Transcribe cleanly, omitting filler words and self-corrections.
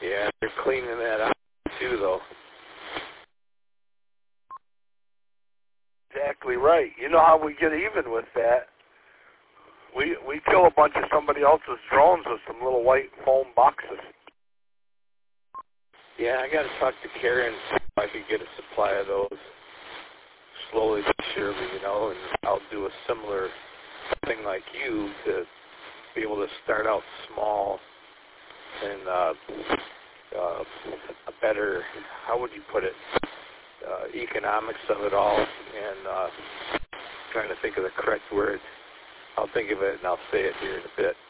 Yeah, they're cleaning that up too, though. Exactly right. You know how we get even with that? We kill a bunch of somebody else's drones with some little white foam boxes. Yeah, I got to talk to Karen if I could get a supply of those slowly but surely, you know, and I'll do a similar thing like you to be able to start out small and a better, how would you put it, economics of it all, and trying to think of the correct word. I'll think of it and I'll say it here in a bit.